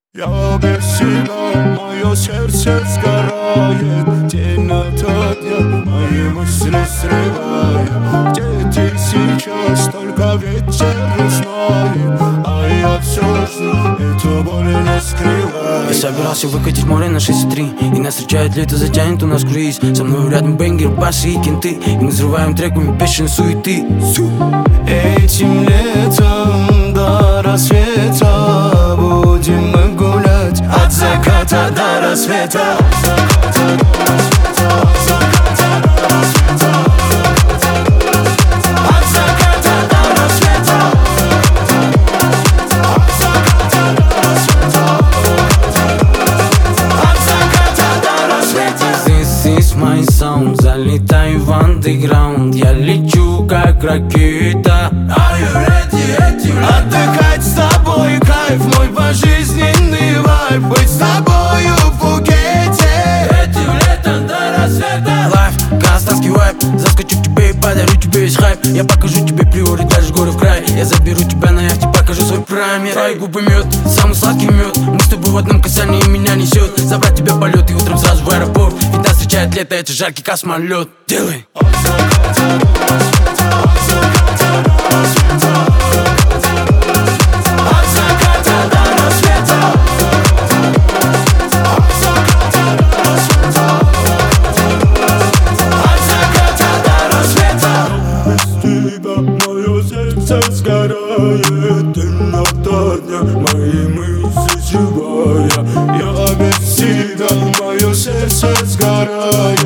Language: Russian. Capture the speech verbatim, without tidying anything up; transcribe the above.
Я без тебя, мое сердце сгорает. День ото дня мои мысли срывают. Где ты сейчас, только ветер знает. А я все жду, эту боль не скрываю. Я собирался выкатить море на шесть три, и нас встречает лето, затянет у нас круиз. Со мной рядом бенгер, басы и кенты, и мы взрываем треками бешеной суеты. Этим летом до рассвета будем мы гулять от заката до рассвета. This is my sound, залетаю в андеграунд. Я лечу как ракета. Are you ready, ready, ready? Отдыхать с тобой кайф, мой пожизненный вайб. Быть с тобою в Пхукете Этим летом до рассвета. Лайф, казахстанский вайб. Заскочу к тебе и подарю тебе весь хайп. Я покажу тебе приоры, даже горы в край. Я заберу тебя на яхте, покажу свой прайм. Твои губы мед, самый сладкий мед. Мы с тобой в одном касании, меня несет. Забрать тебя в полет и утром сразу в аэропорт. Ведь нас встречает лето, это жаркий космолет. Делай! Мое сердце сгорает, день ото дня мои мысли живая. Я без тебя, мое сердце сгорает.